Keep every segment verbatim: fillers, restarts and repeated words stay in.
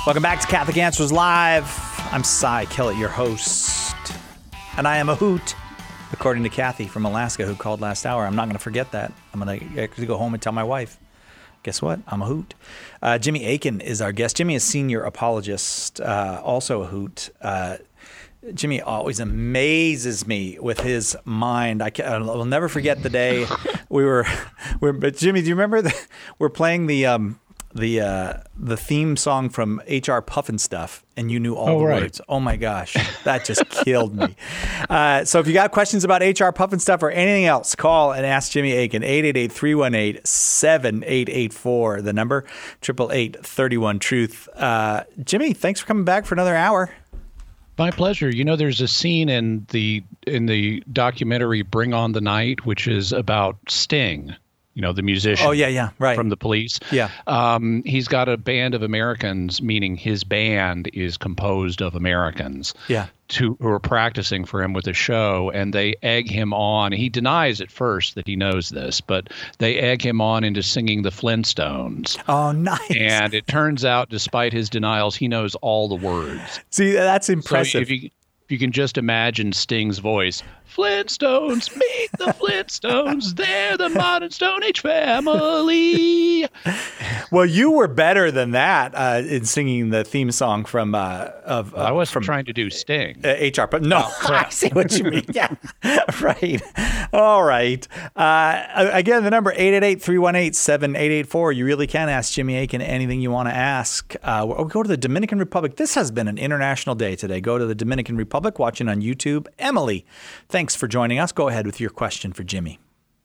Welcome back to Catholic Answers Live. I'm Cy Kellett, your host, and I am a hoot, according to Kathy from Alaska, who called last hour. I'm not going to forget that. I'm going to actually go home and tell my wife, guess what? I'm a hoot. Uh, Jimmy Akin is our guest. Jimmy is senior apologist, uh, also a hoot. Uh, Jimmy always amazes me with his mind. I will never forget the day we were. we were but Jimmy, do you remember the, we're playing the um, the uh, the theme song from H R Pufnstuf, and you knew all oh, the right. words. Oh my gosh, that just killed me. Uh, so if you got questions about H R Pufnstuf or anything else, call and ask Jimmy Akin. eight eight eight, three one eight, seven eight eight four. The number eight eight eight, three one, truth. Uh, Jimmy, thanks for coming back for another hour. My pleasure. You know, there's a scene in the in the documentary Bring on the Night, which is about Sting, you know, the musician. Oh, yeah, yeah, right. From the Police. Yeah. Um, he's got a band of Americans, meaning his band is composed of Americans. Yeah. To, who are practicing for him with a show, and they egg him on. He denies at first that he knows this, but they egg him on into singing the Flintstones. Oh, nice. And it turns out, despite his denials, he knows all the words. See, that's impressive. So if you, if you can just imagine Sting's voice, Flintstones, meet the Flintstones. They're the modern Stone Age family. Well, you were better than that uh, in singing the theme song from uh, of. Uh, I wasn't from, trying to do Sting. Uh, H R, but no, oh, I see what you mean. Yeah, right. All right. Uh, again, the number eight eight eight, three one eight, seven eight eight four. You really can ask Jimmy Akin anything you want to ask. Uh, we'll go to the Dominican Republic. This has been an international day today. Go to the Dominican Republic, watching on YouTube. Emily, thanks for joining us. Go ahead with your question for Jimmy.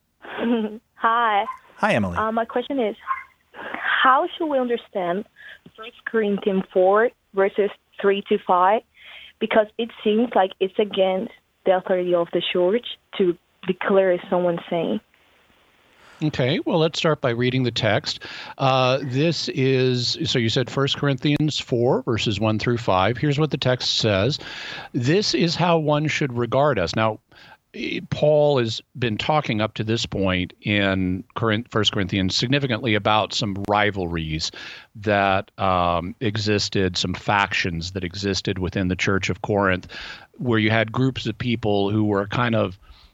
Hi. Hi, Emily. Uh, my question is, how should we understand First Corinthians four, verses three to five? Because it seems like it's against the authority of the church to declare someone saint. Okay, well, let's start by reading the text. Uh, this is, so you said First Corinthians four, verses one through five. Here's what the text says. This is how one should regard us. Now, Paul has been talking up to this point in First Corinthians significantly about some rivalries that um, existed, some factions that existed within the Church of Corinth, where you had groups of people who were kind of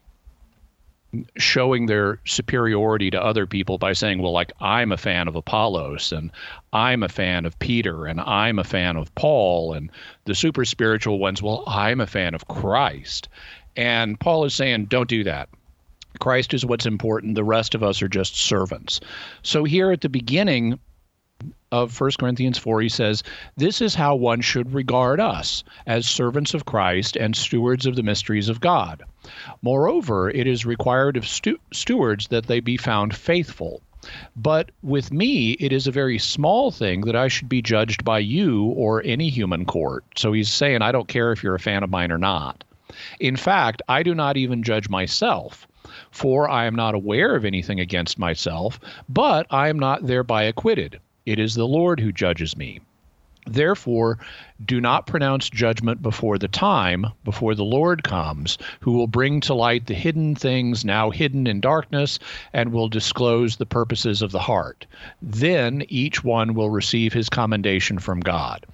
showing their superiority to other people by saying, well, like, I'm a fan of Apollos, and I'm a fan of Peter, and I'm a fan of Paul, and the super spiritual ones, well, I'm a fan of Christ. And Paul is saying, don't do that. Christ is what's important. The rest of us are just servants. So here at the beginning of First Corinthians four, he says, this is how one should regard us, as servants of Christ and stewards of the mysteries of God. Moreover, it is required of stu- stewards that they be found faithful. But with me, it is a very small thing that I should be judged by you or any human court. So he's saying, I don't care if you're a fan of mine or not. In fact, I do not even judge myself, for I am not aware of anything against myself, but I am not thereby acquitted. It is the Lord who judges me. Therefore, do not pronounce judgment before the time, before the Lord comes, who will bring to light the hidden things now hidden in darkness, and will disclose the purposes of the heart. Then each one will receive his commendation from God.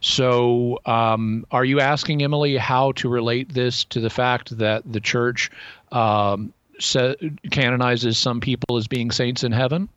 So um, are you asking, Emily, how to relate this to the fact that the church um, sa- canonizes some people as being saints in heaven?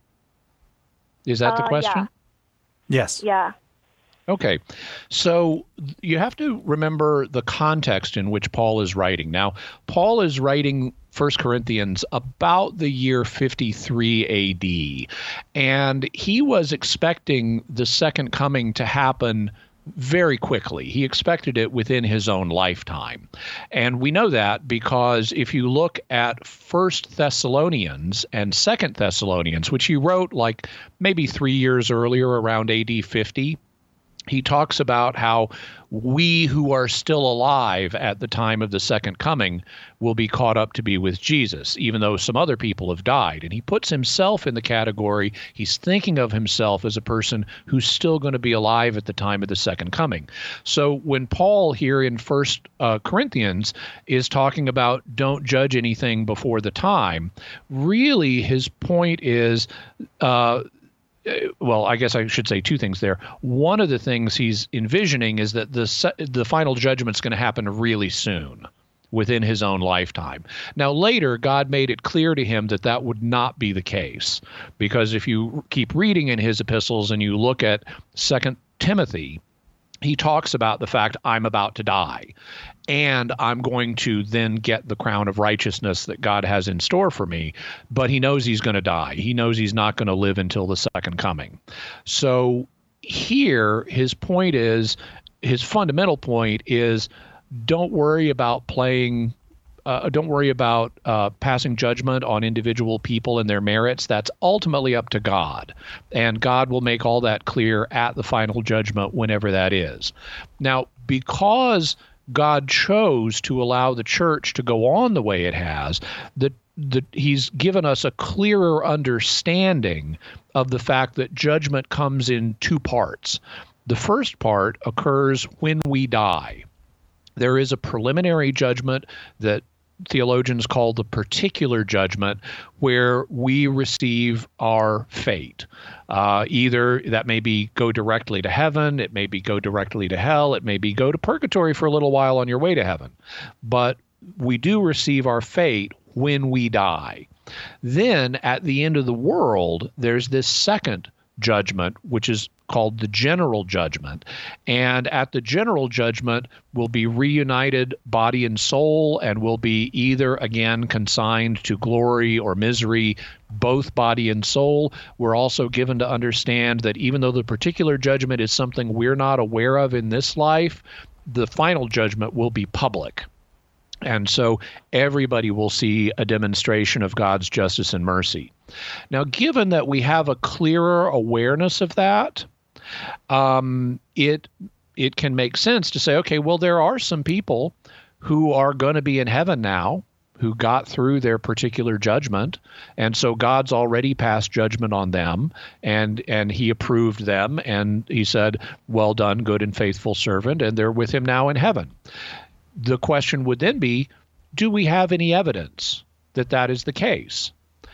Is that the Uh, question? yeah. Yes. Yeah. Okay, so you have to remember the context in which Paul is writing. Now, Paul is writing First Corinthians about the year fifty-three A D, and he was expecting the second coming to happen very quickly. He expected it within his own lifetime. And we know that because if you look at First Thessalonians and Second Thessalonians, which he wrote like maybe three years earlier, around A D fifty, he talks about how we who are still alive at the time of the second coming will be caught up to be with Jesus, even though some other people have died. And he puts himself in the category, he's thinking of himself as a person who's still going to be alive at the time of the second coming. So when Paul here in First uh, Corinthians is talking about don't judge anything before the time, really his point is uh, well, I guess I should say two things there. One of the things he's envisioning is that the the final judgment's going to happen really soon, within his own lifetime. Now, later, God made it clear to him that that would not be the case, because if you keep reading in his epistles and you look at Second Timothy, he talks about the fact, I'm about to die, and I'm going to then get the crown of righteousness that God has in store for me. But he knows he's going to die. He knows he's not going to live until the second coming. So here, his point is, his fundamental point is, don't worry about playing, uh, don't worry about uh, passing judgment on individual people and their merits. That's ultimately up to God. And God will make all that clear at the final judgment, whenever that is. Now, because God chose to allow the church to go on the way it has, that the, he's given us a clearer understanding of the fact that judgment comes in two parts. The first part occurs when we die. There is a preliminary judgment that theologians call the particular judgment, where we receive our fate. Uh, either that may be go directly to heaven, it may be go directly to hell, it may be go to purgatory for a little while on your way to heaven. But we do receive our fate when we die. Then at the end of the world, there's this second judgment, which is called the general judgment. And at the general judgment, we'll be reunited body and soul, and will be either again consigned to glory or misery, both body and soul. We're also given to understand that even though the particular judgment is something we're not aware of in this life, the final judgment will be public. And so everybody will see a demonstration of God's justice and mercy. Now, given that we have a clearer awareness of that, um, it it can make sense to say, okay, well, there are some people who are going to be in heaven now who got through their particular judgment, and so God's already passed judgment on them, and and he approved them, and he said, well done, good and faithful servant, and they're with him now in heaven. The question would then be, do we have any evidence that that is the case?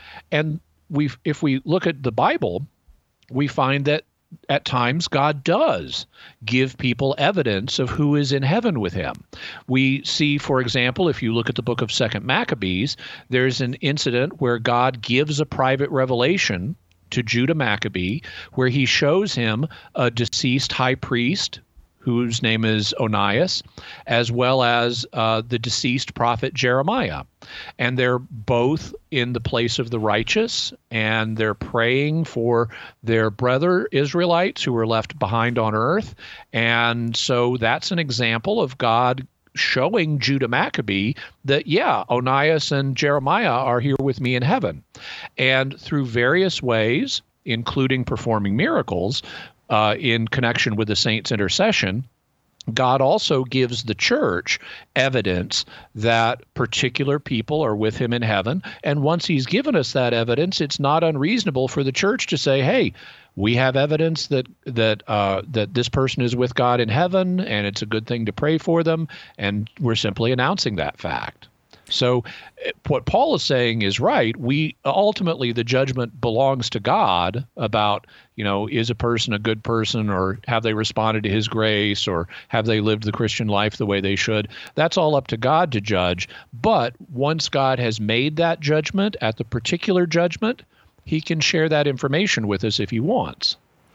And we, if we look at the Bible, we find that at times God does give people evidence of who is in heaven with him. We see, for example, if you look at the book of Second Maccabees, there's an incident where God gives a private revelation to Judah Maccabee, where he shows him a deceased high priest whose name is Onias, as well as uh, the deceased prophet Jeremiah. And they're both in the place of the righteous, and they're praying for their brother Israelites who were left behind on earth. And so that's an example of God showing Judah Maccabee that, yeah, Onias and Jeremiah are here with me in heaven. And through various ways, including performing miracles, Uh, in connection with the saints' intercession, God also gives the church evidence that particular people are with him in heaven. And once he's given us that evidence, it's not unreasonable for the church to say, hey, we have evidence that that uh, that this person is with God in heaven, and it's a good thing to pray for them, and we're simply announcing that fact. So what Paul is saying is right. We ultimately, the judgment belongs to God about, you know, is a person a good person, or have they responded to his grace, or have they lived the Christian life the way they should? That's all up to God to judge. But once God has made that judgment at the particular judgment, he can share that information with us if he wants.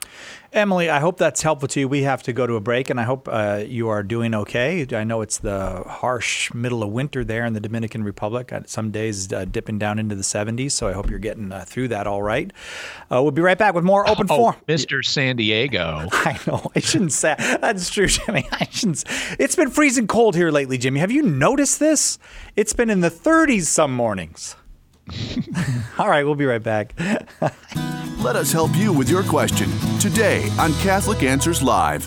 Emily, I hope that's helpful to you. We have to go to a break, and I hope uh, you are doing okay. I know it's the harsh middle of winter there in the Dominican Republic. Some days uh, dipping down into the seventies, so I hope you're getting uh, through that all right. Uh, we'll be right back with more Open oh, Forum. Mister San Diego. I know. I shouldn't say that's true, Jimmy. I shouldn't. It's been freezing cold here lately, Jimmy. Have you noticed this? It's been in the thirties some mornings. All right, we'll be right back. Let us help you with your question today on Catholic Answers Live.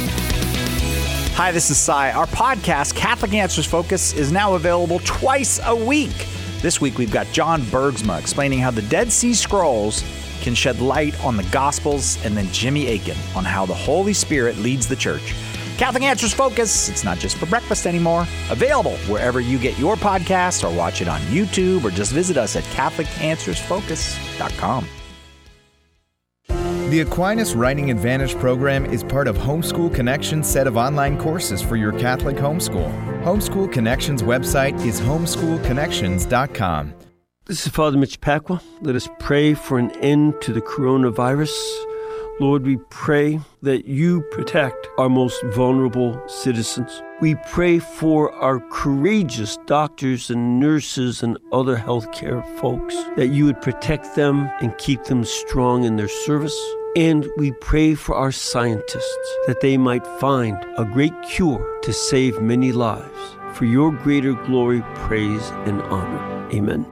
Hi, this is Cy. Our podcast, Catholic Answers Focus, is now available twice a week. This week, we've got John Bergsma explaining how the Dead Sea Scrolls can shed light on the Gospels, and then Jimmy Akin on how the Holy Spirit leads the church. Catholic Answers Focus, it's not just for breakfast anymore. Available wherever you get your podcasts, or watch it on YouTube, or just visit us at Catholic Answers Focus dot com. The Aquinas Writing Advantage program is part of Homeschool Connections' set of online courses for your Catholic homeschool. Homeschool Connections' website is homeschool connections dot com. This is Father Mitch Pacwa. Let us pray for an end to the coronavirus. Lord, we pray that you protect our most vulnerable citizens. We pray for our courageous doctors and nurses and other healthcare folks, that you would protect them and keep them strong in their service. And we pray for our scientists, that they might find a great cure to save many lives. For your greater glory, praise, and honor. Amen.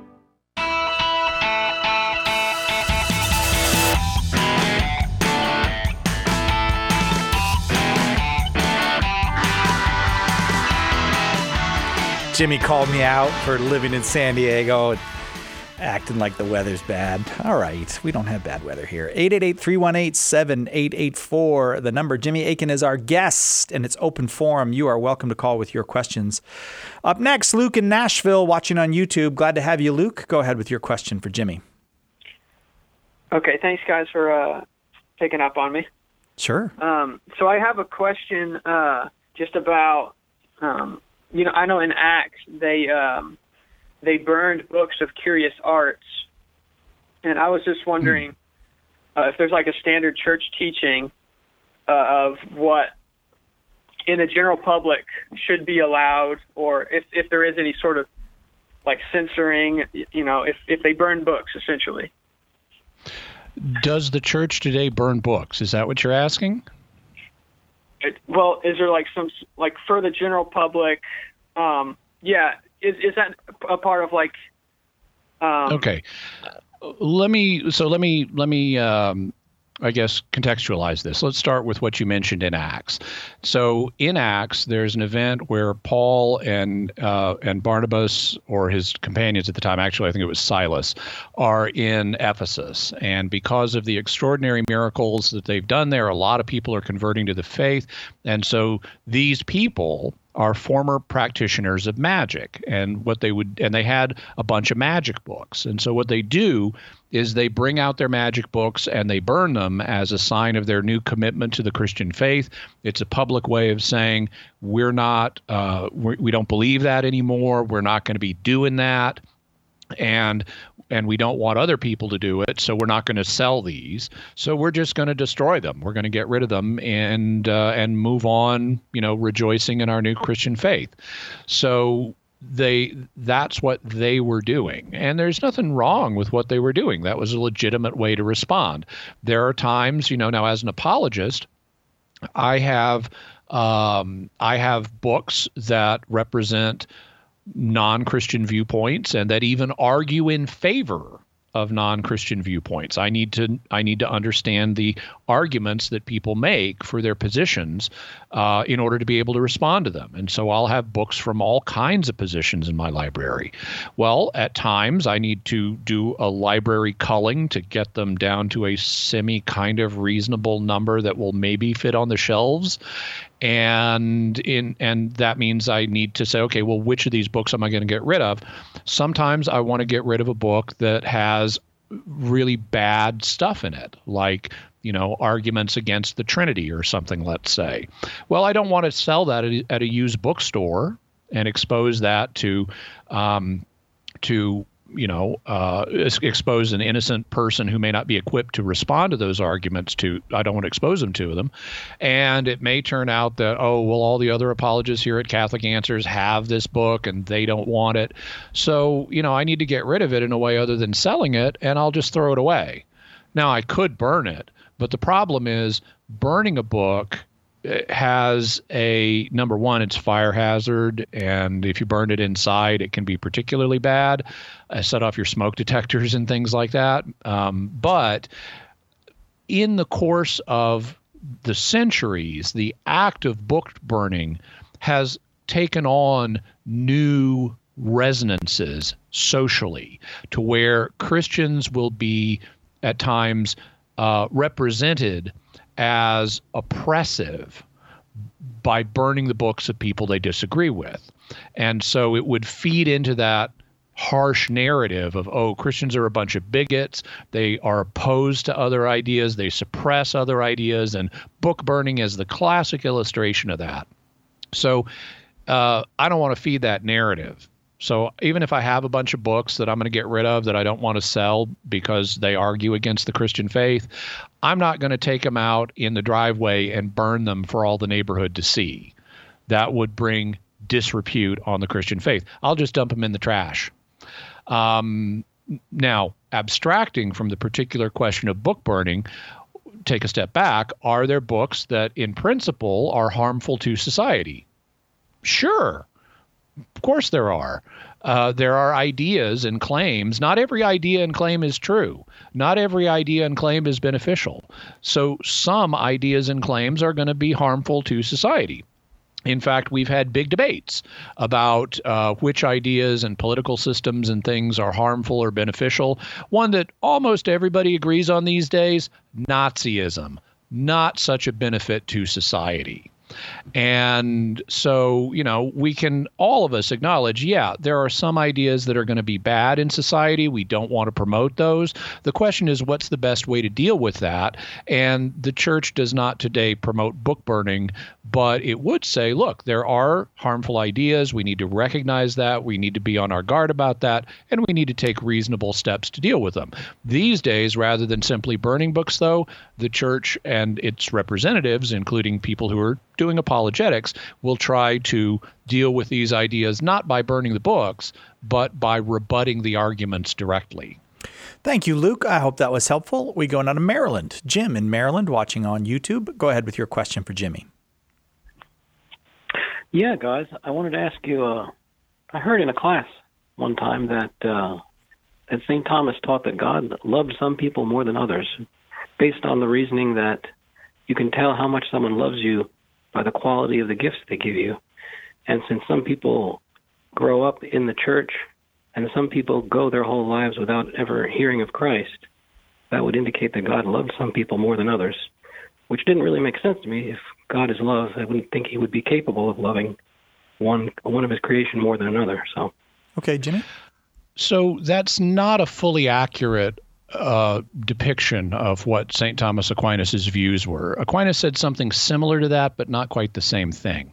Jimmy called me out for living in San Diego and acting like the weather's bad. All right, we don't have bad weather here. eight eight eight, three one eight, seven eight eight four, the number. Jimmy Akin is our guest, and it's open forum. You are welcome to call with your questions. Up next, Luke in Nashville watching on YouTube. Glad to have you, Luke. Go ahead with your question for Jimmy. Okay, thanks, guys, for uh, picking up on me. Sure. Um, so I have a question uh, just about... Um, You know, I know in Acts they um, they burned books of curious arts, and I was just wondering uh, if there's like a standard church teaching uh, of what in the general public should be allowed, or if, if there is any sort of like censoring, you know, if, if they burn books, essentially. Does the church today burn books? Is that what you're asking? It, well, is there like some, like for the general public, um, yeah, is is that a part of like, um, okay, let me, so let me, let me, um, I guess, contextualize this. Let's start with what you mentioned in Acts. So in Acts, there's an event where Paul and uh, and Barnabas, or his companions at the time, actually I think it was Silas, are in Ephesus. And because of the extraordinary miracles that they've done there, a lot of people are converting to the faith. And so these people are former practitioners of magic, and what they would, and they had a bunch of magic books. And so what they do is they bring out their magic books and they burn them as a sign of their new commitment to the Christian faith. It's a public way of saying, we're not, uh, we're, we don't believe that anymore. We're not going to be doing that. And and we don't want other people to do it, so we're not going to sell these. So we're just going to destroy them. We're going to get rid of them and uh, and move on, you know, rejoicing in our new Christian faith. So they that's what they were doing. And there's nothing wrong with what they were doing. That was a legitimate way to respond. There are times, you know, now as an apologist, I have um, I have books that represent non-Christian viewpoints and that even argue in favor of non-Christian viewpoints. I need to I need to understand the arguments that people make for their positions uh, in order to be able to respond to them. And so I'll have books from all kinds of positions in my library. Well, at times I need to do a library culling to get them down to a semi kind of reasonable number that will maybe fit on the shelves. And in and that means I need to say, okay, well, which of these books am I going to get rid of? Sometimes I want to get rid of a book that has really bad stuff in it, like, you know, arguments against the Trinity or something, let's say. Well, I don't want to sell that at a, at a used bookstore and expose that to um, to you know, uh, expose an innocent person who may not be equipped to respond to those arguments to, I don't want to expose them to them. And it may turn out that, oh, well, all the other apologists here at Catholic Answers have this book and they don't want it. So, you know, I need to get rid of it in a way other than selling it, and I'll just throw it away. Now, I could burn it, but the problem is burning a book has a, number one, it's fire hazard, and if you burn it inside, it can be particularly bad. Uh, set off your smoke detectors and things like that. Um, but in the course of the centuries, the act of book burning has taken on new resonances socially, to where Christians will be at times uh, represented as oppressive by burning the books of people they disagree with. And so it would feed into that harsh narrative of, oh, Christians are a bunch of bigots, they are opposed to other ideas, they suppress other ideas, and book burning is the classic illustration of that. So uh, I don't want to feed that narrative. So even if I have a bunch of books that I'm going to get rid of that I don't want to sell because they argue against the Christian faith, I'm not going to take them out in the driveway and burn them for all the neighborhood to see. That would bring disrepute on the Christian faith. I'll just dump them in the trash. Um, now, abstracting from the particular question of book burning, take a step back. Are there books that in principle are harmful to society? Sure. Of course there are. Uh, there are ideas and claims. Not every idea and claim is true. Not every idea and claim is beneficial. So some ideas and claims are going to be harmful to society. In fact, we've had big debates about uh, which ideas and political systems and things are harmful or beneficial. One that almost everybody agrees on these days, Nazism, not such a benefit to society. And so, you know, we can, all of us acknowledge, yeah, there are some ideas that are going to be bad in society. We don't want to promote those. The question is, what's the best way to deal with that? And the church does not today promote book burning, but it would say, look, there are harmful ideas. We need to recognize that. We need to be on our guard about that. And we need to take reasonable steps to deal with them. These days, rather than simply burning books, though, the church and its representatives, including people who are doing apologetics, will try to deal with these ideas not by burning the books, but by rebutting the arguments directly. Thank you, Luke. I hope that was helpful. We go now to Maryland. Jim in Maryland, watching on YouTube. Go ahead with your question for Jimmy. Yeah, guys, I wanted to ask you, uh, I heard in a class one time that, uh, that Saint Thomas taught that God loved some people more than others, based on the reasoning that you can tell how much someone loves you by the quality of the gifts they give you. And since some people grow up in the church and some people go their whole lives without ever hearing of Christ, that would indicate that God loved some people more than others, which didn't really make sense to me. If God is love, I wouldn't think he would be capable of loving one one of his creation more than another. So, okay, Jimmy? So that's not a fully accurate Uh, depiction of what Saint Thomas Aquinas' views were. Aquinas said something similar to that, but not quite the same thing.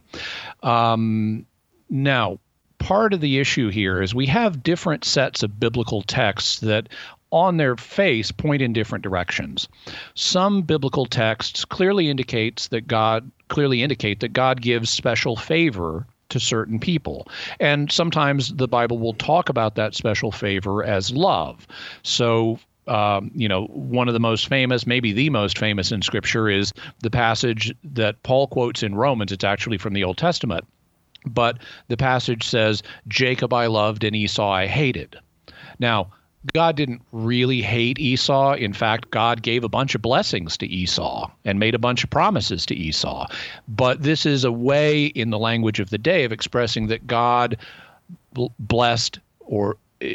Um, now, part of the issue here is we have different sets of biblical texts that on their face point in different directions. Some biblical texts clearly indicates that God clearly indicate that God gives special favor to certain people. And sometimes the Bible will talk about that special favor as love. So Um, you know, one of the most famous, maybe the most famous in Scripture is the passage that Paul quotes in Romans. It's actually from the Old Testament. But the passage says, Jacob I loved and Esau I hated. Now, God didn't really hate Esau. In fact, God gave a bunch of blessings to Esau and made a bunch of promises to Esau. But this is a way in the language of the day of expressing that God b- blessed or uh,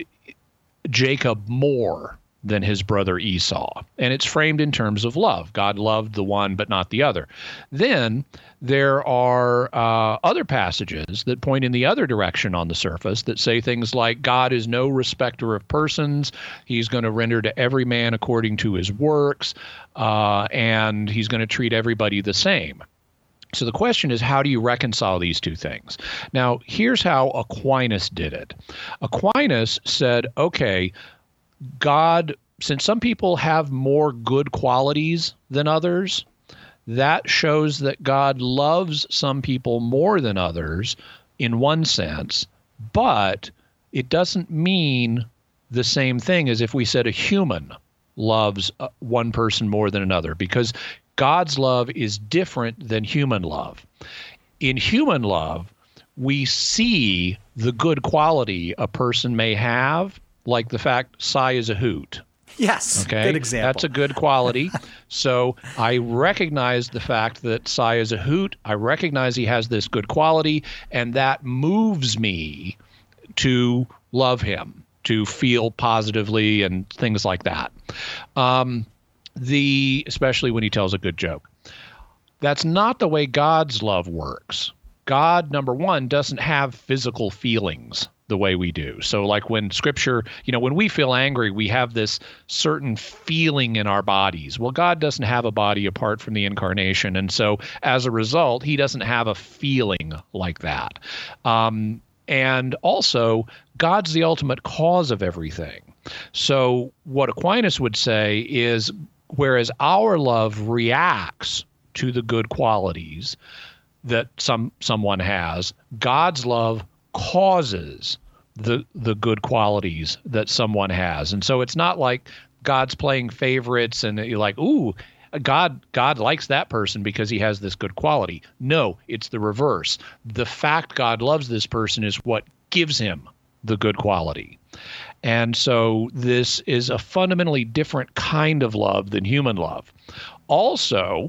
Jacob more than his brother Esau. And it's framed in terms of love. God loved the one, but not the other. Then there are uh, other passages that point in the other direction on the surface that say things like, God is no respecter of persons. He's going to render to every man according to his works, uh, and he's going to treat everybody the same. So the question is, how do you reconcile these two things? Now, here's how Aquinas did it. Aquinas said, okay, God, since some people have more good qualities than others, that shows that God loves some people more than others in one sense, but it doesn't mean the same thing as if we said a human loves one person more than another, because God's love is different than human love. In human love, we see the good quality a person may have, like the fact Cy is a hoot. Yes, okay? Good example. That's a good quality. So I recognize the fact that Cy is a hoot. I recognize he has this good quality, and that moves me to love him, to feel positively and things like that. Um, the especially when he tells a good joke. That's not the way God's love works. God, number one, doesn't have physical feelings the way we do. So like when Scripture, you know, when we feel angry, we have this certain feeling in our bodies. Well, God doesn't have a body apart from the incarnation. And so as a result, he doesn't have a feeling like that. Um, and also, God's the ultimate cause of everything. So what Aquinas would say is, whereas our love reacts to the good qualities that some someone has, God's love causes the the good qualities that someone has. And so it's not like God's playing favorites and you're like, ooh, God God likes that person because he has this good quality. No, it's the reverse. The fact God loves this person is what gives him the good quality. And so this is a fundamentally different kind of love than human love. Also,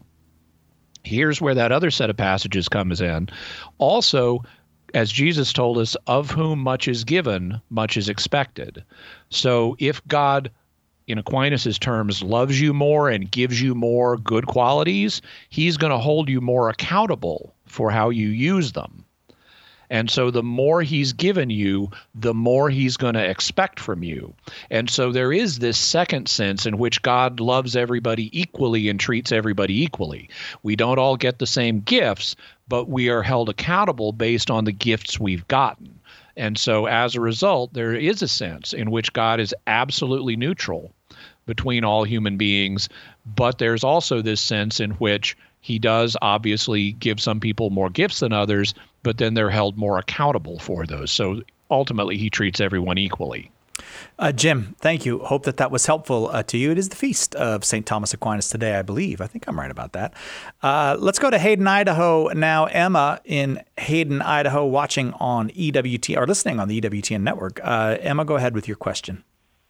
here's where that other set of passages comes in. Also, as Jesus told us, of whom much is given, much is expected. So if God, in Aquinas' terms, loves you more and gives you more good qualities, he's going to hold you more accountable for how you use them. And so the more he's given you, the more he's going to expect from you. And so there is this second sense in which God loves everybody equally and treats everybody equally. We don't all get the same gifts, but we are held accountable based on the gifts we've gotten. And so as a result, there is a sense in which God is absolutely neutral between all human beings, but there's also this sense in which he does obviously give some people more gifts than others, but then they're held more accountable for those. So ultimately, he treats everyone equally. Uh, Jim, thank you. Hope that that was helpful uh, to you. It is the feast of Saint Thomas Aquinas today, I believe. I think I'm right about that. Uh, let's go to Hayden, Idaho now. Emma in Hayden, Idaho, watching on E W T or listening on the E W T N network. Uh, Emma, go ahead with your question.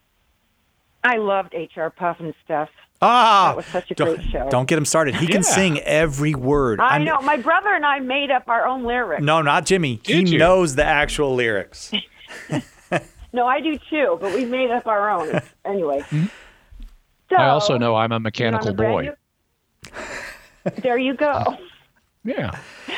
I loved H R Puff and stuff. Ah, that was such a great show. Don't get him started. He yeah. can sing every word. I I'm, know. My brother and I made up our own lyrics. No, not Jimmy. Did he you? knows the actual lyrics. No, I do too, but we made up our own. Anyway. Mm-hmm. So, I also know I'm a mechanical you boy. New... There you go. Yeah.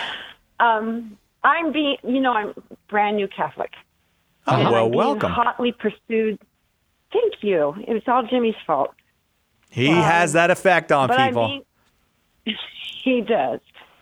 Um, I'm being, you know, I'm brand new Catholic. Oh, and well, I'm being welcome. hotly pursued. Thank you. It was all Jimmy's fault. He um, has that effect on but people. I mean, he does.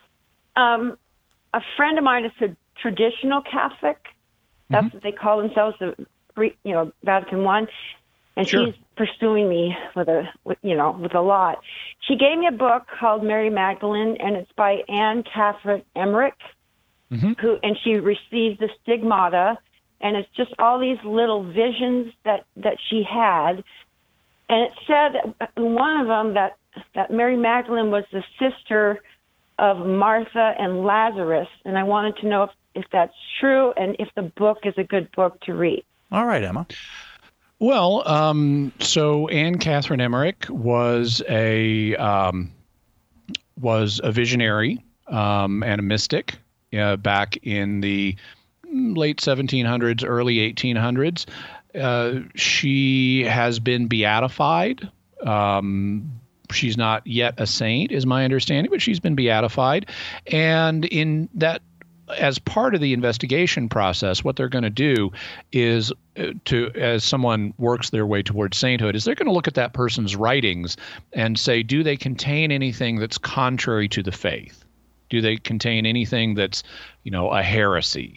Um, a friend of mine is a traditional Catholic. That's mm-hmm. what they call themselves, the you know Vatican One, and sure. she's pursuing me with a with, you know with a lot. She gave me a book called Mary Magdalene, and it's by Anne Catherine Emmerich, mm-hmm. who and she received the stigmata, and it's just all these little visions that that she had, and it said in one of them that that Mary Magdalene was the sister of Martha and Lazarus, and I wanted to know if. if that's true, and if the book is a good book to read. All right, Emma. Well, um, so Anne Catherine Emmerich was a um, was a visionary um, and a mystic uh, back in the late seventeen hundreds, early eighteen hundreds. Uh, she has been beatified. Um, she's not yet a saint, is my understanding, but she's been beatified, and in that. As part of the investigation process, what they're going to do is to, as someone works their way towards sainthood, is they're going to look at that person's writings and say, do they contain anything that's contrary to the faith? Do they contain anything that's, you know, a heresy?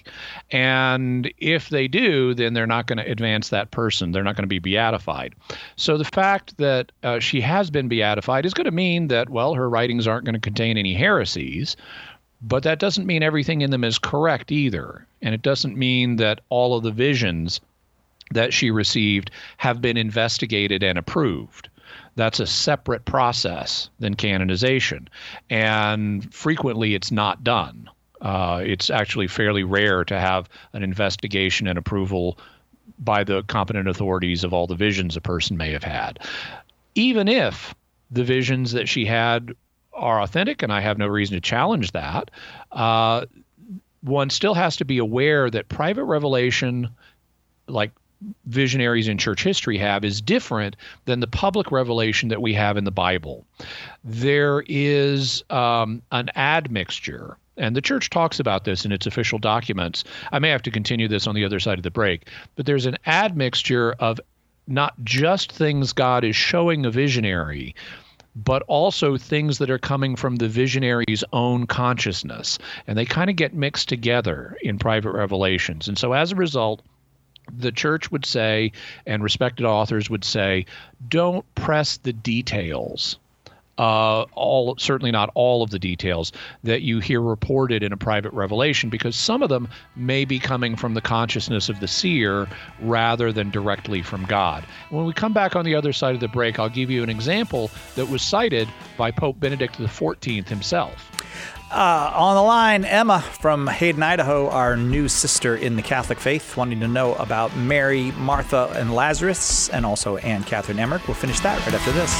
And if they do, then they're not going to advance that person. They're not going to be beatified. So the fact that uh, she has been beatified is going to mean that, well, her writings aren't going to contain any heresies. But that doesn't mean everything in them is correct either. And it doesn't mean that all of the visions that she received have been investigated and approved. That's a separate process than canonization. And frequently it's not done. Uh, it's actually fairly rare to have an investigation and approval by the competent authorities of all the visions a person may have had. Even if the visions that she had are authentic, and I have no reason to challenge that, uh, one still has to be aware that private revelation, like visionaries in church history have is different than the public revelation that we have in the Bible. There is um, an admixture, and the church talks about this in its official documents. I may have to continue this on the other side of the break, but there's an admixture of not just things God is showing a visionary, but also things that are coming from the visionary's own consciousness. And they kind of get mixed together in private revelations. And so as a result, the church would say, and respected authors would say, don't press the details, uh, all certainly not all of the details that you hear reported in a private revelation, because some of them may be coming from the consciousness of the seer rather than directly from God. When we come back on the other side of the break, I'll give you an example that was cited by Pope Benedict the fourteenth himself. Uh, on the line, Emma from Hayden, Idaho, our new sister in the Catholic faith, wanting to know about Mary, Martha, and Lazarus, and also Anne Catherine Emmerich. We'll finish that right after this.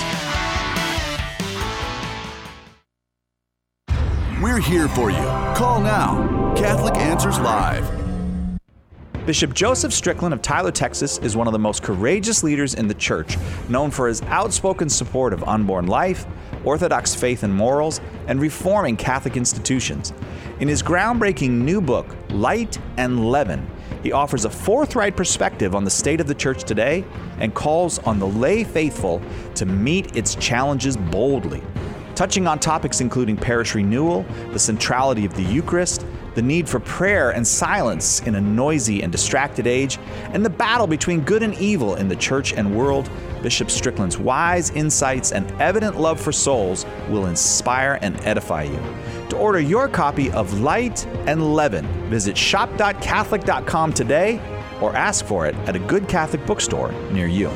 We're here for you. Call now. Catholic Answers Live. Bishop Joseph Strickland of Tyler, Texas, is one of the most courageous leaders in the church, known for his outspoken support of unborn life, Orthodox faith and morals, and reforming Catholic institutions. In his groundbreaking new book, Light and Leaven, he offers a forthright perspective on the state of the church today and calls on the lay faithful to meet its challenges boldly. Touching on topics including parish renewal, the centrality of the Eucharist, the need for prayer and silence in a noisy and distracted age, and the battle between good and evil in the church and world, Bishop Strickland's wise insights and evident love for souls will inspire and edify you. To order your copy of Light and Leaven, visit shop dot catholic dot com today or ask for it at a good Catholic bookstore near you.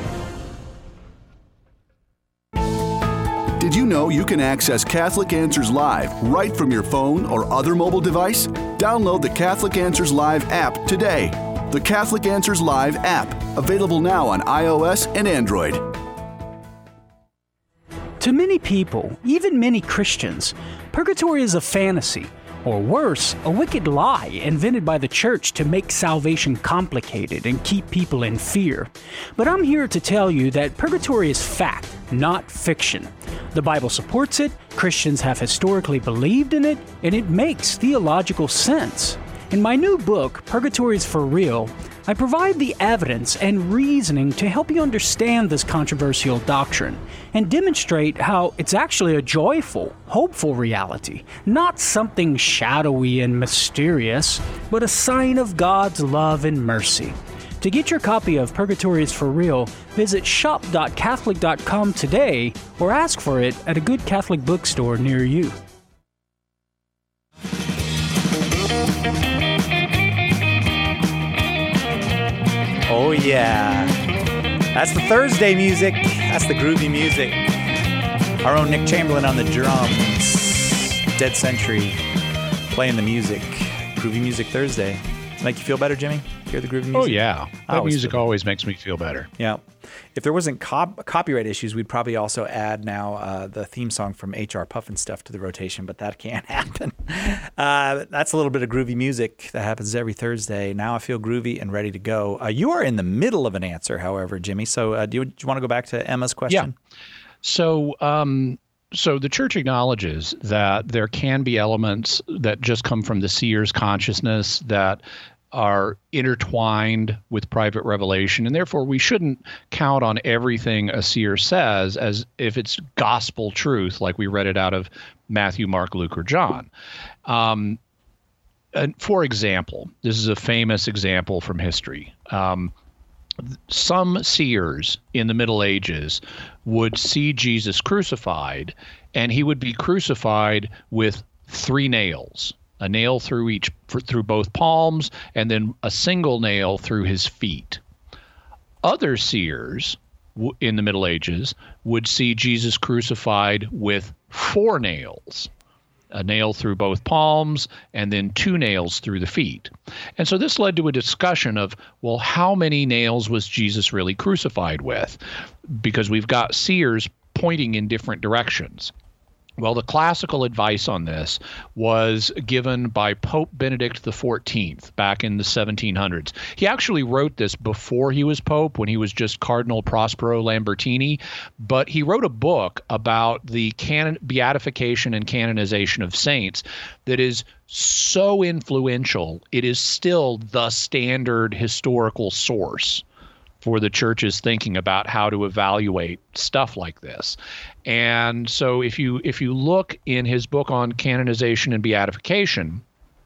Did you know you can access Catholic Answers Live right from your phone or other mobile device? Download the Catholic Answers Live app today. The Catholic Answers Live app, available now on iOS and Android. To many people, even many Christians, purgatory is a fantasy, or worse, a wicked lie invented by the church to make salvation complicated and keep people in fear. But I'm here to tell you that purgatory is fact, not fiction. The Bible supports it, Christians have historically believed in it, and it makes theological sense. In my new book, Purgatory is for Real, I provide the evidence and reasoning to help you understand this controversial doctrine and demonstrate how it's actually a joyful, hopeful reality, not something shadowy and mysterious, but a sign of God's love and mercy. To get your copy of Purgatory is for Real, visit shop dot catholic dot com today or ask for it at a good Catholic bookstore near you. Oh yeah, that's the Thursday music. That's the groovy music. Our own Nick Chamberlain on the drums. Dead Century playing the music. Groovy Music Thursday. Does it make you feel better, Jimmy? Hear the groovy music? Oh yeah, that music always makes me feel better. Yeah. If there wasn't cop- copyright issues, we'd probably also add now uh, the theme song from H R Pufnstuf to the rotation, but that can't happen. Uh, that's a little bit of groovy music that happens every Thursday. Now I feel groovy and ready to go. Uh, you are in the middle of an answer, however, Jimmy. So uh, do, you, do you want to go back to Emma's question? Yeah. So, um, so the church acknowledges that there can be elements that just come from the seer's consciousness that are intertwined with private revelation, and therefore we shouldn't count on everything a seer says as if it's gospel truth, like we read it out of Matthew, Mark, Luke, or John. Um, and for example, this is a famous example from history. Um, some seers in the Middle Ages would see Jesus crucified, and he would be crucified with three nails. A nail through each, through both palms, and then a single nail through his feet. Other seers w- in the Middle Ages would see Jesus crucified with four nails, a nail through both palms, and then two nails through the feet. And so this led to a discussion of, well, how many nails was Jesus really crucified with? Because we've got seers pointing in different directions. Well, the classical advice on this was given by Pope Benedict the fourteenth back in the seventeen hundreds. He actually wrote this before he was Pope, when he was just Cardinal Prospero Lambertini, but he wrote a book about the canon, beatification and canonization of saints that is so influential, it is still the standard historical source for the church's thinking about how to evaluate stuff like this. And so if you if you look in his book on canonization and beatification,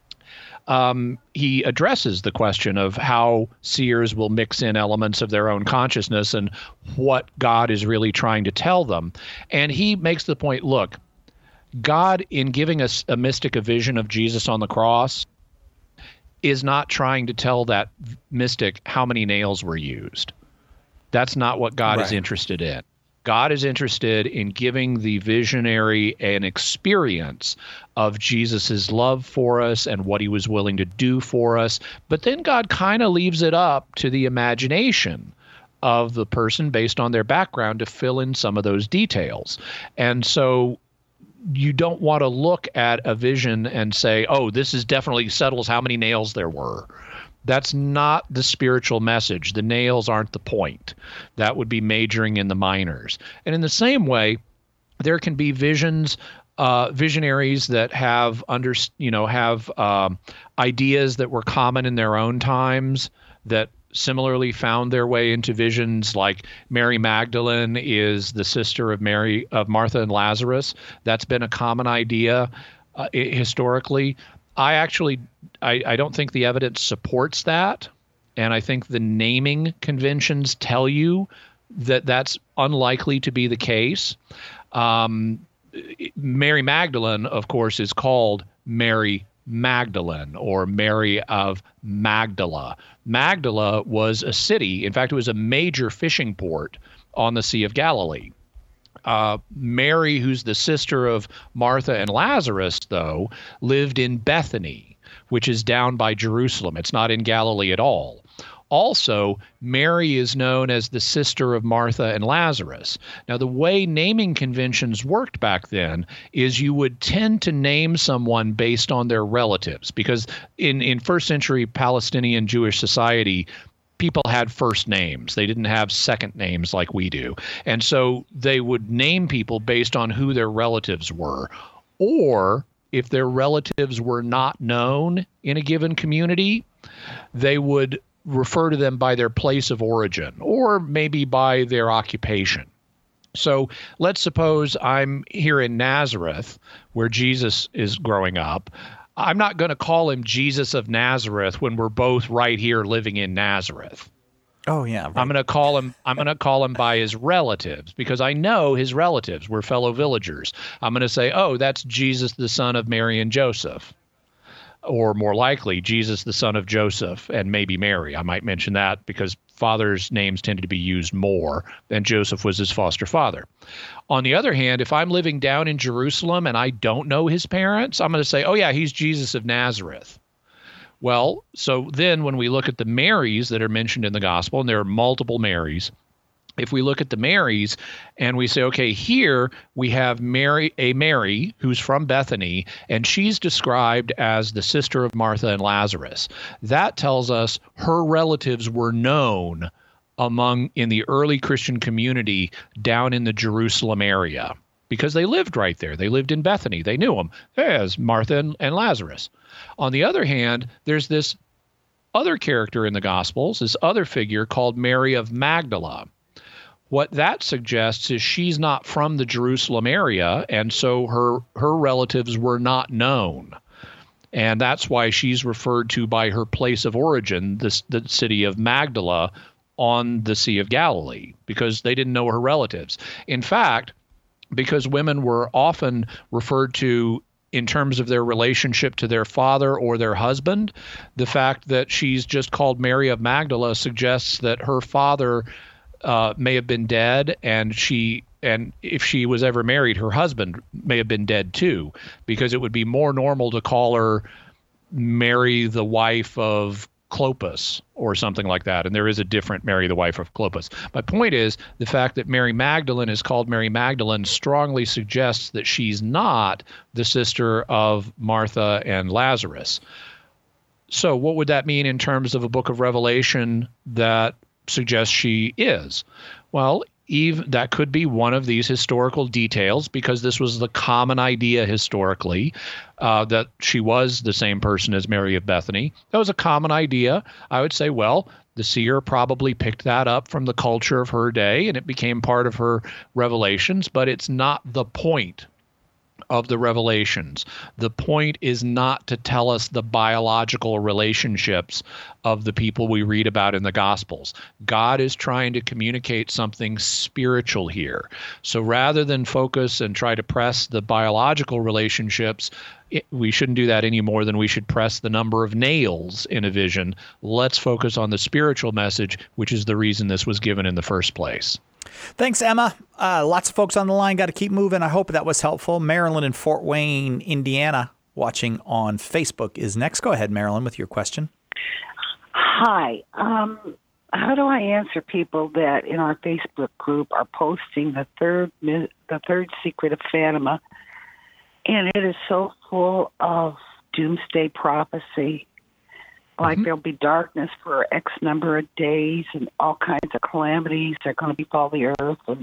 um, he addresses the question of how seers will mix in elements of their own consciousness and what God is really trying to tell them. And he makes the point, look, God, in giving us a mystic a vision of Jesus on the cross, is not trying to tell that mystic how many nails were used. That's not what God right. is interested in. God is interested in giving the visionary an experience of Jesus's love for us and what he was willing to do for us. But then God kind of leaves it up to the imagination of the person based on their background to fill in some of those details. And so you don't want to look at a vision and say, oh, this is definitely settles how many nails there were. That's not the spiritual message. The nails aren't the point. That would be majoring in the minors. And in the same way, there can be visions, uh, visionaries that have under, you know, have um, ideas that were common in their own times that similarly found their way into visions, like Mary Magdalene is the sister of Mary of Martha and Lazarus. That's been a common idea uh, historically. I actually, I, I don't think the evidence supports that, and I think the naming conventions tell you that that's unlikely to be the case. Um, Mary Magdalene, of course, is called Mary Magdalene, or Mary of Magdala. Magdala was a city. In fact, it was a major fishing port on the Sea of Galilee. Uh, Mary, who's the sister of Martha and Lazarus, though, lived in Bethany, which is down by Jerusalem. It's not in Galilee at all. Also, Mary is known as the sister of Martha and Lazarus. Now, the way naming conventions worked back then is you would tend to name someone based on their relatives, because in, in first century Palestinian Jewish society, people had first names. They didn't have second names like we do. And so they would name people based on who their relatives were. Or if their relatives were not known in a given community, they would refer to them by their place of origin or maybe by their occupation. So let's suppose I'm here in Nazareth, where Jesus is growing up. I'm not going to call him Jesus of Nazareth when we're both right here living in Nazareth. Oh yeah. Right. I'm going to call him I'm going to call him by his relatives, because I know his relatives. We're fellow villagers. I'm going to say, "Oh, that's Jesus the son of Mary and Joseph." Or more likely, Jesus the son of Joseph and maybe Mary. I might mention that because fathers' names tended to be used more, and Joseph was his foster father. On the other hand, if I'm living down in Jerusalem and I don't know his parents, I'm going to say, oh yeah, he's Jesus of Nazareth. Well, so then when we look at the Marys that are mentioned in the gospel, and there are multiple Marys, if we look at the Marys and we say, okay, here we have Mary, a Mary who's from Bethany, and she's described as the sister of Martha and Lazarus. That tells us her relatives were known among in the early Christian community down in the Jerusalem area, because they lived right there. They lived in Bethany. They knew them as Martha and, and Lazarus. On the other hand, there's this other character in the Gospels, this other figure called Mary of Magdala. What that suggests is she's not from the Jerusalem area, and so her her relatives were not known. And that's why she's referred to by her place of origin, this, the city of Magdala on the Sea of Galilee, because they didn't know her relatives. In fact, because women were often referred to in terms of their relationship to their father or their husband, the fact that she's just called Mary of Magdala suggests that her father Uh, may have been dead, and she and if she was ever married, her husband may have been dead too, because it would be more normal to call her Mary, the wife of Clopas or something like that. And there is a different Mary, the wife of Clopas. My point is the fact that Mary Magdalene is called Mary Magdalene strongly suggests that she's not the sister of Martha and Lazarus. So what would that mean in terms of a book of Revelation that suggests she is? Well, Eve, that could be one of these historical details, because this was the common idea historically, uh, that she was the same person as Mary of Bethany. That was a common idea. I would say, well, the seer probably picked that up from the culture of her day, and it became part of her revelations, but it's not the point of the revelations. The point is not to tell us the biological relationships of the people we read about in the Gospels. God is trying to communicate something spiritual here. So rather than focus and try to press the biological relationships, it, we shouldn't do that any more than we should press the number of nails in a vision. Let's focus on the spiritual message, which is the reason this was given in the first place. Thanks, Emma. Uh, lots of folks on the line. Got to keep moving. I hope that was helpful. Marilyn in Fort Wayne, Indiana, watching on Facebook is next. Go ahead, Marilyn, with your question. Hi. Um, how do I answer people that in our Facebook group are posting the third the third secret of Fatima, and it is so full of doomsday prophecy? Like, mm-hmm. there'll be darkness for X number of days, and all kinds of calamities are going to befall the earth. And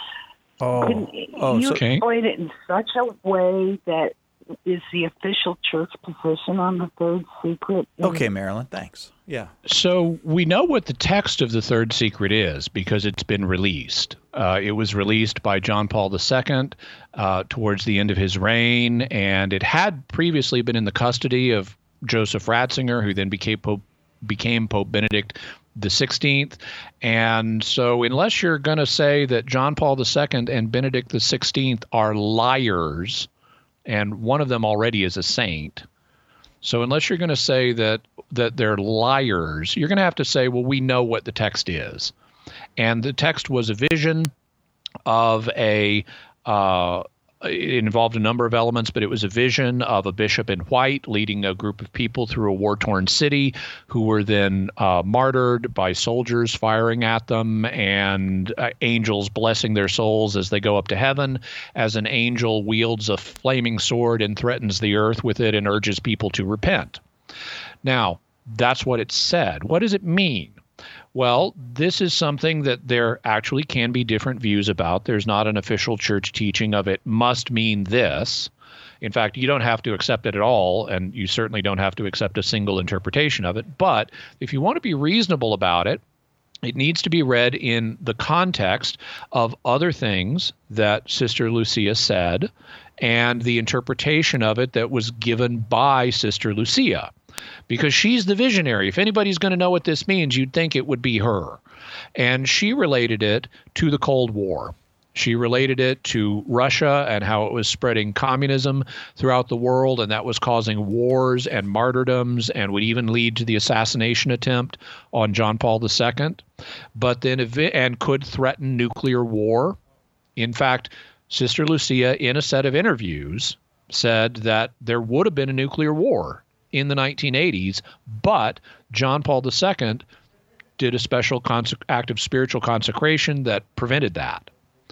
oh, can oh, you so, okay. explain it in such a way that is the official church position on the third secret? Okay, Marilyn, thanks. Yeah. So we know what the text of the third secret is because it's been released. Uh, it was released by John Paul the Second uh, towards the end of his reign, and it had previously been in the custody of Joseph Ratzinger, who then became Pope, became Pope Benedict the sixteenth. And so unless you're going to say that John Paul the Second and Benedict the sixteenth are liars, and one of them already is a saint, so unless you're going to say that that they're liars, you're going to have to say, well, we know what the text is. And the text was a vision of a uh it involved a number of elements, but it was a vision of a bishop in white leading a group of people through a war-torn city who were then uh, martyred by soldiers firing at them, and uh, angels blessing their souls as they go up to heaven, as an angel wields a flaming sword and threatens the earth with it and urges people to repent. Now, that's what it said. What does it mean? Well, this is something that there actually can be different views about. There's not an official church teaching of it must mean this. In fact, you don't have to accept it at all, and you certainly don't have to accept a single interpretation of it. But if you want to be reasonable about it, it needs to be read in the context of other things that Sister Lucia said and the interpretation of it that was given by Sister Lucia. Because she's the visionary. If anybody's going to know what this means, you'd think it would be her. And she related it to the Cold War. She related it to Russia and how it was spreading communism throughout the world, and that was causing wars and martyrdoms and would even lead to the assassination attempt on John Paul the Second, but then and could threaten nuclear war. In fact, Sister Lucia, in a set of interviews, said that there would have been a nuclear war in the nineteen eighties, but John Paul the Second did a special conse- act of spiritual consecration that prevented that.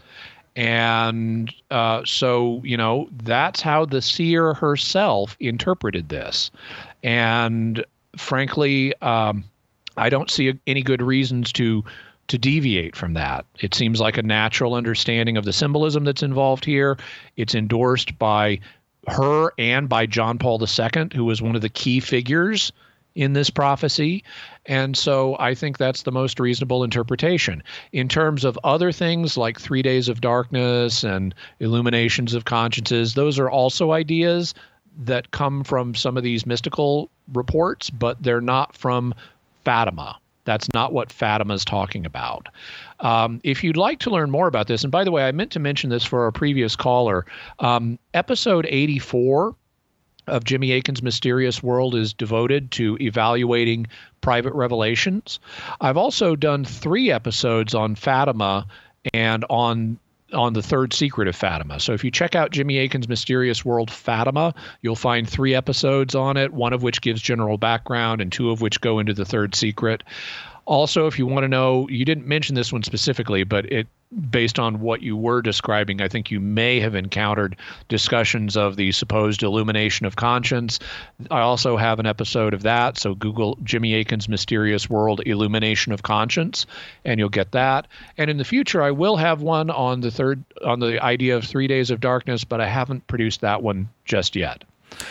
And uh, so, you know, that's how the seer herself interpreted this. And frankly, um, I don't see any good reasons to to deviate from that. It seems like a natural understanding of the symbolism that's involved here. It's endorsed by her and by John Paul the Second, who was one of the key figures in this prophecy. And so I think that's the most reasonable interpretation. In terms of other things like three days of darkness and illuminations of consciences, those are also ideas that come from some of these mystical reports, but they're not from Fatima. That's not what Fatima is talking about. Um, if you'd like to learn more about this, and by the way, I meant to mention this for our previous caller, um, episode eighty-four of Jimmy Akin's Mysterious World is devoted to evaluating private revelations. I've also done three episodes on Fatima and on on the third secret of Fatima. So if you check out Jimmy Akin's Mysterious World Fatima, you'll find three episodes on it, one of which gives general background and two of which go into the third secret. Also, if you want to know, you didn't mention this one specifically, but it based on what you were describing, I think you may have encountered discussions of the supposed illumination of conscience. I also have an episode of that, so Google Jimmy Akin's Mysterious World Illumination of Conscience, and you'll get that. And in the future, I will have one on the third, on the idea of three days of darkness, but I haven't produced that one just yet.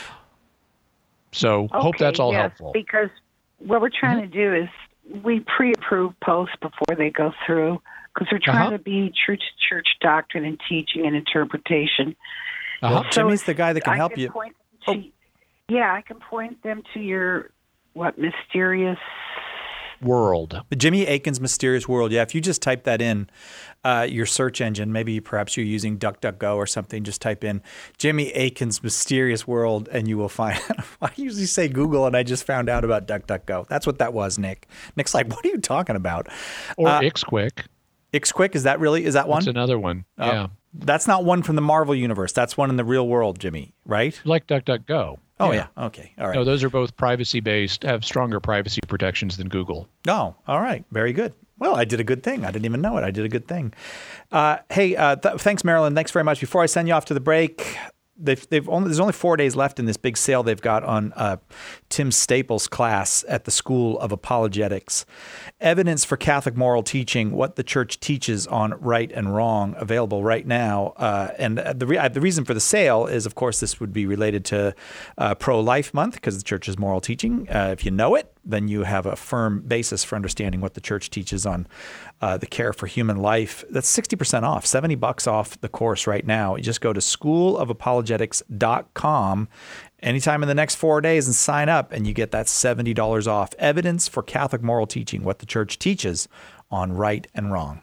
So okay, hope that's all yes, helpful. Because what we're trying mm-hmm. to do is we pre-approve posts before they go through, because we're trying uh-huh. to be true to church doctrine and teaching and interpretation. Uh-huh. Well, so Jimmy's the guy that can I help can you. Point them to, oh. Yeah, I can point them to your, what, mysterious... World. Jimmy Akin's Mysterious World. Yeah, if you just type that in uh, your search engine, maybe perhaps you're using DuckDuckGo or something, just type in Jimmy Akin's Mysterious World and you will find I usually say Google and I just found out about DuckDuckGo. That's what that was, Nick. Nick's like, what are you talking about? Or uh, Xquick. Xquick, is that really, is that one? That's another one, uh, yeah. That's not one from the Marvel Universe. That's one in the real world, Jimmy, right? Like DuckDuckGo. Oh, yeah. yeah. Okay. All right. No, those are both privacy-based, have stronger privacy protections than Google. Oh, all right. Very good. Well, I did a good thing. I didn't even know it. I did a good thing. Uh, hey, uh, th- thanks, Marilyn. Thanks very much. Before I send you off to the break, they've, they've only, there's only four days left in this big sale they've got on uh, Tim Staples' class at the School of Apologetics. Evidence for Catholic Moral Teaching, What the Church Teaches on Right and Wrong, available right now. Uh, and the re- the reason for the sale is, of course, this would be related to uh, Pro-Life Month because the Church's moral teaching. Uh, if you know it, then you have a firm basis for understanding what the Church teaches on uh, the care for human life. That's sixty percent off, seventy bucks off the course right now. You just go to school of apologetics dot com anytime in the next four days and sign up, and you get that seventy dollars off. Evidence for Catholic Moral Teaching, What the Church Teaches on Right and Wrong.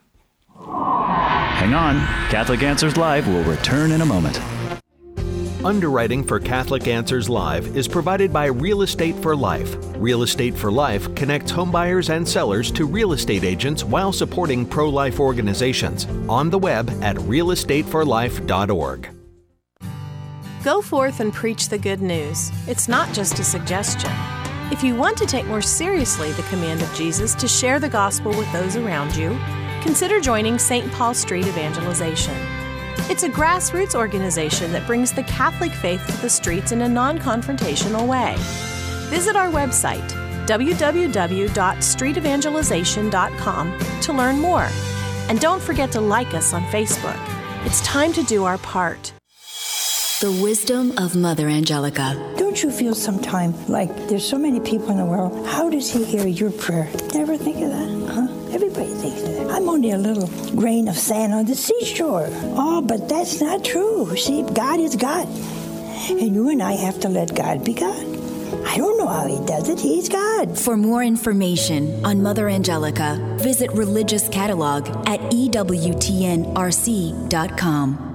Hang on. Catholic Answers Live will return in a moment. Underwriting for Catholic Answers Live is provided by Real Estate for Life. Real Estate for Life connects homebuyers and sellers to real estate agents while supporting pro-life organizations. On the web at real estate for life dot org. Go forth and preach the good news. It's not just a suggestion. If you want to take more seriously the command of Jesus to share the gospel with those around you, consider joining Saint Paul Street Evangelization. It's a grassroots organization that brings the Catholic faith to the streets in a non-confrontational way. Visit our website, w w w dot street evangelization dot com, to learn more. And don't forget to like us on Facebook. It's time to do our part. The wisdom of Mother Angelica. Don't you feel sometimes like there's so many people in the world? How does he hear your prayer? Never think of that, huh? Everybody thinks of that. I'm only a little grain of sand on the seashore. Oh, but that's not true. See, God is God. And you and I have to let God be God. I don't know how he does it. He's God. For more information on Mother Angelica, visit Religious Catalog at E W T N R C dot com.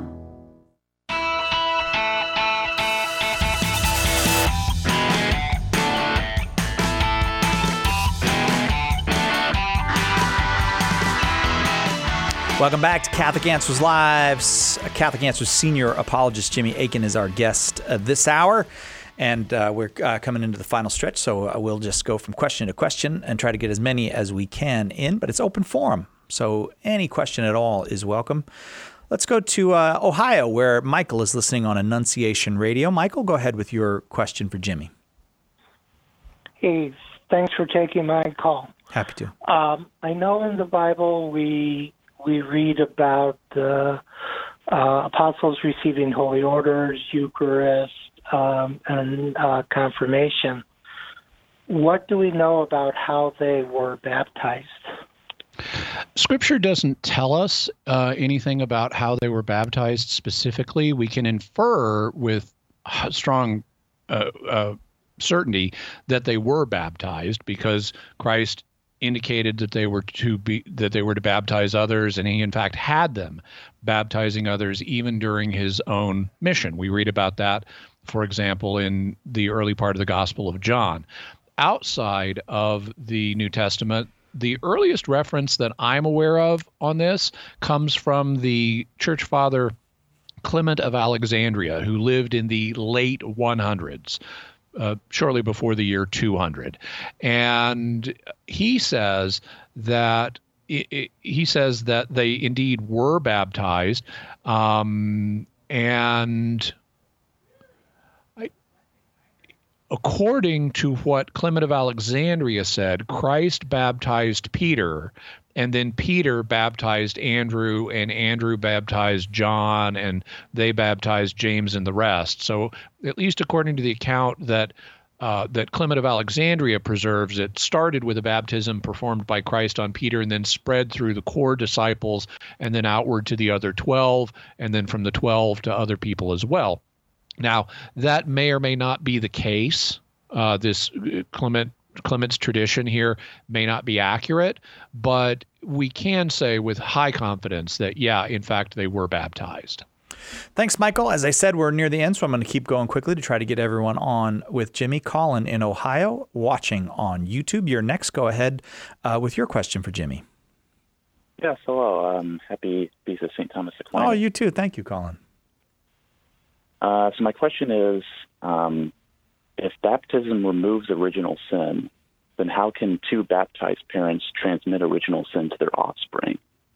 Welcome back to Catholic Answers Live. Catholic Answers senior apologist Jimmy Akin is our guest uh, this hour. And uh, we're uh, coming into the final stretch, so uh, we'll just go from question to question and try to get as many as we can in. But it's open forum, so any question at all is welcome. Let's go to uh, Ohio, where Michael is listening on Annunciation Radio. Michael, go ahead with your question for Jimmy. Hey, thanks for taking my call. Happy to. Um, I know in the Bible we... We read about the uh, apostles receiving holy orders, Eucharist, um, and uh, confirmation. What do we know about how they were baptized? Scripture doesn't tell us uh, anything about how they were baptized specifically. We can infer with strong uh, uh, certainty that they were baptized because Christ indicated that they were to be that they were to baptize others, and he in fact had them baptizing others even during his own mission. We read about that, for example, in the early part of the Gospel of John. Outside of the New Testament, the earliest reference that I'm aware of on this comes from the church father Clement of Alexandria, who lived in the late hundreds, uh, shortly before the year two hundred. And he says that it, it, he says that they indeed were baptized, um, and I, according to what Clement of Alexandria said, Christ baptized Peter, and then Peter baptized Andrew, and Andrew baptized John, and they baptized James and the rest. So at least according to the account that uh, that Clement of Alexandria preserves, it started with a baptism performed by Christ on Peter and then spread through the core disciples and then outward to the other twelve, and then from the twelve to other people as well. Now, that may or may not be the case. Uh, this Clement Clement's tradition here may not be accurate, but we can say with high confidence that, yeah, in fact, they were baptized. Thanks, Michael. As I said, we're near the end, so I'm going to keep going quickly to try to get everyone on with Jimmy. Colin in Ohio, watching on YouTube. You're next. Go ahead uh, with your question for Jimmy. Yes, hello. Um, happy Feast of Saint Thomas Aquinas. Oh, you too. Thank you, Colin. Uh, so my question is, um, if baptism removes original sin, then how can two baptized parents transmit original sin to their offspring?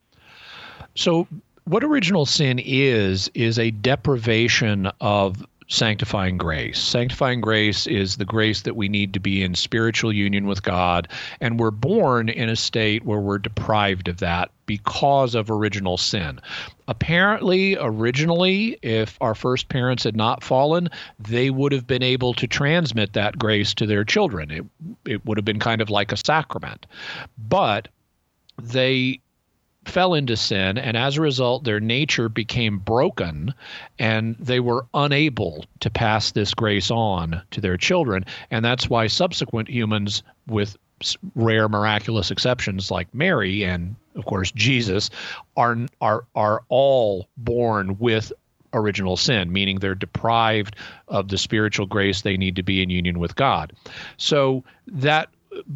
So what original sin is, is a deprivation of sanctifying grace. Sanctifying grace is the grace that we need to be in spiritual union with God, and we're born in a state where we're deprived of that because of original sin. Apparently, originally, if our first parents had not fallen, they would have been able to transmit that grace to their children. It, it would have been kind of like a sacrament. But they fell into sin, and as a result, their nature became broken, and they were unable to pass this grace on to their children. And that's why subsequent humans, with rare miraculous exceptions like Mary and, of course, Jesus, are are are all born with original sin, meaning they're deprived of the spiritual grace they need to be in union with God. So that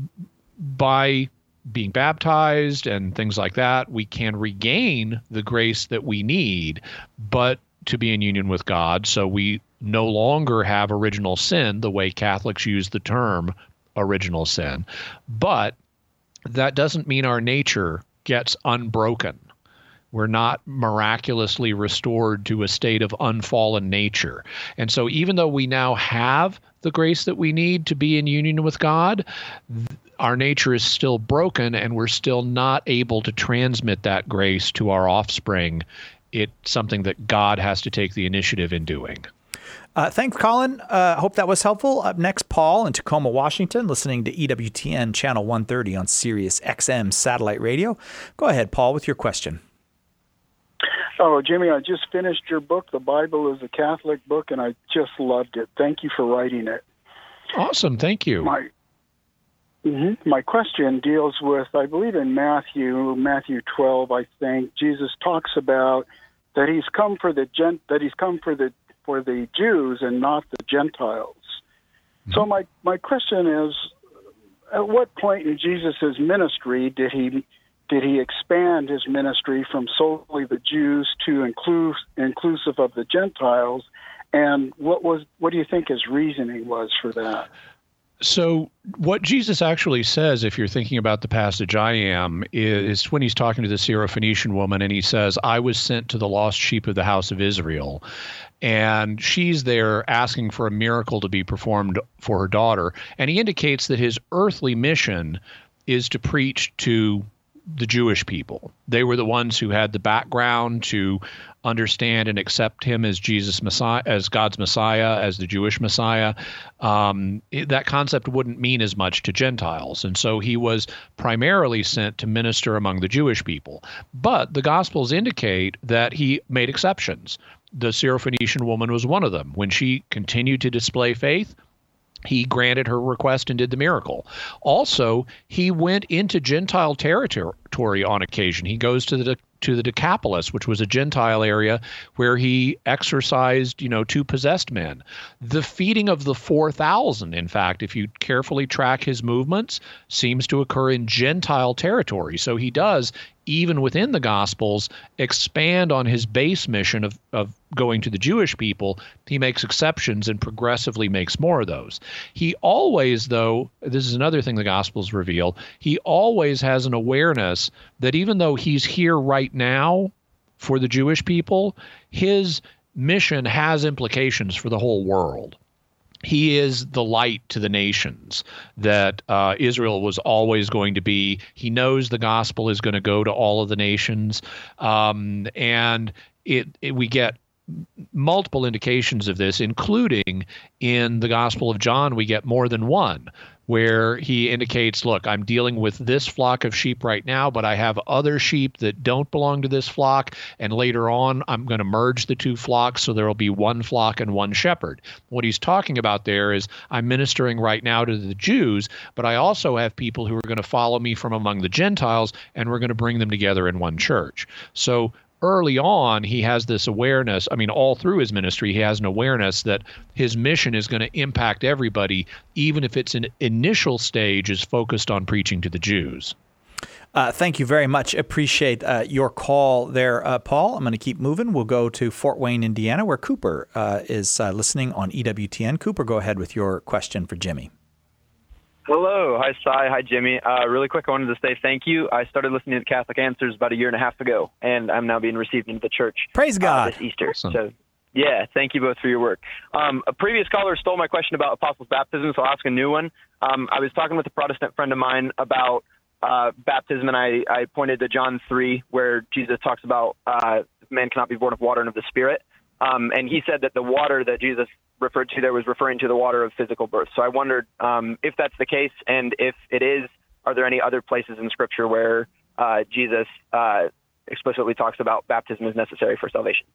by being baptized and things like that, we can regain the grace that we need, but to be in union with God. So we no longer have original sin, the way Catholics use the term original sin. But that doesn't mean our nature gets unbroken. We're not miraculously restored to a state of unfallen nature. And so even though we now have the grace that we need to be in union with God, our nature is still broken, and we're still not able to transmit that grace to our offspring. It's something that God has to take the initiative in doing. Uh, thanks, Colin. I uh, hope that was helpful. Up next, Paul in Tacoma, Washington, listening to E W T N Channel one thirty on Sirius X M satellite radio. Go ahead, Paul, with your question. Oh, Jimmy, I just finished your book. The Bible is a Catholic book, and I just loved it. Thank you for writing it. Awesome. Thank you. My Mm-hmm. My question deals with, I believe in Matthew, Matthew twelve, I think, Jesus talks about that he's come for the gent, that he's come for the for the Jews and not the Gentiles. Mm-hmm. So my, my question is, at what point in Jesus' ministry did he did he expand his ministry from solely the Jews to include inclusive of the Gentiles, and what was what do you think his reasoning was for that? So what Jesus actually says, if you're thinking about the passage I am, is when he's talking to the Syrophoenician woman, and he says, I was sent to the lost sheep of the house of Israel. And she's there asking for a miracle to be performed for her daughter. And he indicates that his earthly mission is to preach to the Jewish people. They were the ones who had the background to understand and accept him as Jesus Messiah, as God's Messiah, as the Jewish Messiah. Um, it, that concept wouldn't mean as much to Gentiles. And so he was primarily sent to minister among the Jewish people. But the Gospels indicate that he made exceptions. The Syrophoenician woman was one of them. When she continued to display faith, he granted her request and did the miracle. Also, he went into Gentile territory on occasion. He goes to the to the Decapolis, which was a Gentile area where he exorcised, you know, two possessed men. The feeding of the four thousand, in fact, if you carefully track his movements, seems to occur in Gentile territory. So he does, even within the Gospels, expand on his base mission of, of going to the Jewish people. He makes exceptions and progressively makes more of those. He always, though, this is another thing the Gospels reveal, he always has an awareness that even though he's here right now for the Jewish people, his mission has implications for the whole world. He is the light to the nations that uh, Israel was always going to be. He knows the gospel is going to go to all of the nations. Um, and it, it we get multiple indications of this, including in the Gospel of John, we get more than one, where he indicates, look, I'm dealing with this flock of sheep right now, but I have other sheep that don't belong to this flock, and later on I'm going to merge the two flocks, so there will be one flock and one shepherd. What he's talking about there is, I'm ministering right now to the Jews, but I also have people who are going to follow me from among the Gentiles, and we're going to bring them together in one church. So early on, he has this awareness. I mean, all through his ministry, he has an awareness that his mission is going to impact everybody, even if its an initial stage is focused on preaching to the Jews. Uh, thank you very much. Appreciate uh, your call there, uh, Paul. I'm going to keep moving. We'll go to Fort Wayne, Indiana, where Cooper uh, is uh, listening on E W T N. Cooper, go ahead with your question for Jimmy. Hello. Hi, Cy. Hi, Jimmy. Uh, really quick, I wanted to say thank you. I started listening to Catholic Answers about a year and a half ago, and I'm now being received into the church. Praise God. Uh, this Easter. Awesome. So, yeah, thank you both for your work. Um, a previous caller stole my question about apostles' baptism, so I'll ask a new one. Um, I was talking with a Protestant friend of mine about uh, baptism, and I, I pointed to John three, where Jesus talks about uh, man cannot be born of water and of the Spirit. Um, and he said that the water that Jesus referred to there was referring to the water of physical birth. So I wondered um, if that's the case, and if it is, are there any other places in Scripture where uh, Jesus uh, explicitly talks about baptism as necessary for salvation?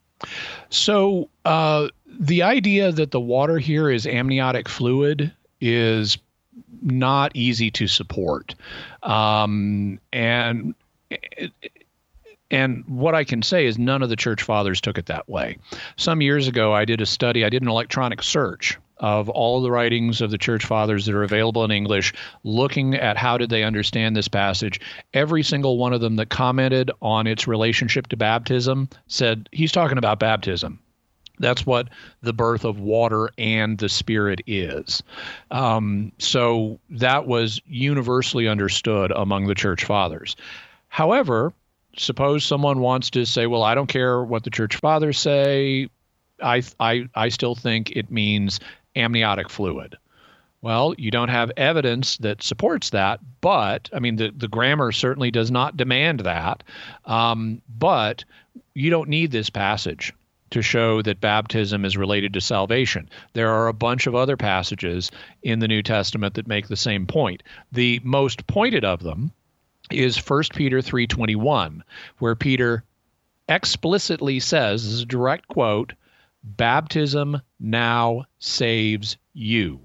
So uh, the idea that the water here is amniotic fluid is not easy to support. Um, and it, And what I can say is none of the church fathers took it that way. Some years ago, I did a study, I did an electronic search of all the writings of the church fathers that are available in English, looking at how did they understand this passage. Every single one of them that commented on its relationship to baptism said, he's talking about baptism. That's what the birth of water and the Spirit is. Um, so that was universally understood among the church fathers. However, suppose someone wants to say, well, I don't care what the church fathers say. I, I, I still think it means amniotic fluid. Well, you don't have evidence that supports that, but, I mean, the, the grammar certainly does not demand that, um, but you don't need this passage to show that baptism is related to salvation. There are a bunch of other passages in the New Testament that make the same point. The most pointed of them is First Peter three twenty-one, where Peter explicitly says, this is a direct quote, baptism now saves you.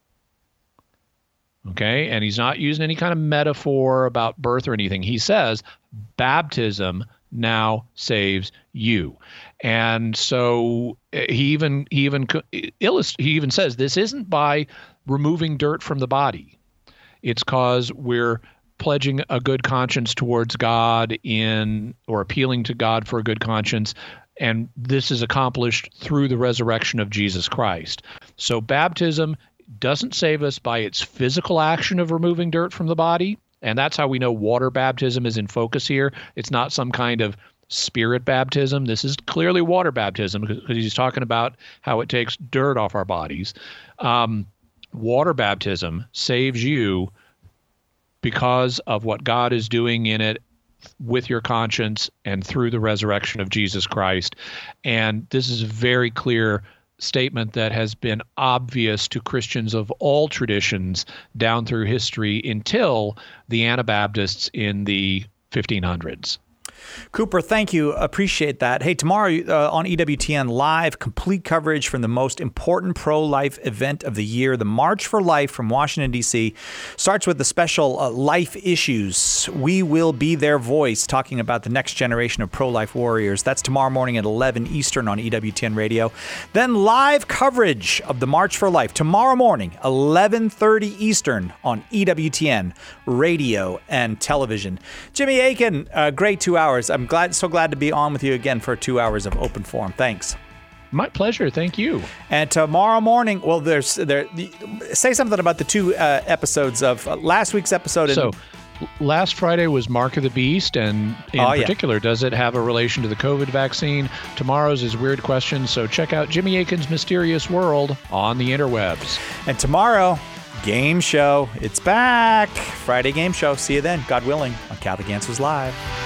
Okay, and he's not using any kind of metaphor about birth or anything. He says, baptism now saves you. And so he even he even illust- he even says this isn't by removing dirt from the body. It's because we're pledging a good conscience towards God in, or appealing to God for a good conscience, and this is accomplished through the resurrection of Jesus Christ. So baptism doesn't save us by its physical action of removing dirt from the body, and that's how we know water baptism is in focus here. It's not some kind of spirit baptism. This is clearly water baptism, because he's talking about how it takes dirt off our bodies. Um, water baptism saves you because of what God is doing in it with your conscience and through the resurrection of Jesus Christ. And this is a very clear statement that has been obvious to Christians of all traditions down through history until the Anabaptists in the fifteen hundreds. Cooper, thank you. Appreciate that. Hey, tomorrow uh, on E W T N Live, complete coverage from the most important pro-life event of the year, the March for Life from Washington, D C Starts with the special uh, Life Issues. We will be their voice talking about the next generation of pro-life warriors. That's tomorrow morning at eleven Eastern on E W T N Radio. Then live coverage of the March for Life tomorrow morning, eleven thirty Eastern on E W T N Radio and television. Jimmy Akin, uh, great two hours. I'm glad, so glad to be on with you again for two hours of open forum. Thanks. My pleasure. Thank you. And tomorrow morning, well, there's there. Say something about the two uh, episodes of uh, last week's episode. And, so, last Friday was Mark of the Beast, and in oh, particular, yeah. does it have a relation to the COVID vaccine? Tomorrow's is Weird Questions. So check out Jimmy Akin's Mysterious World on the interwebs. And tomorrow, Game Show. It's back. Friday Game Show. See you then, God willing, on Catholic Answers Live.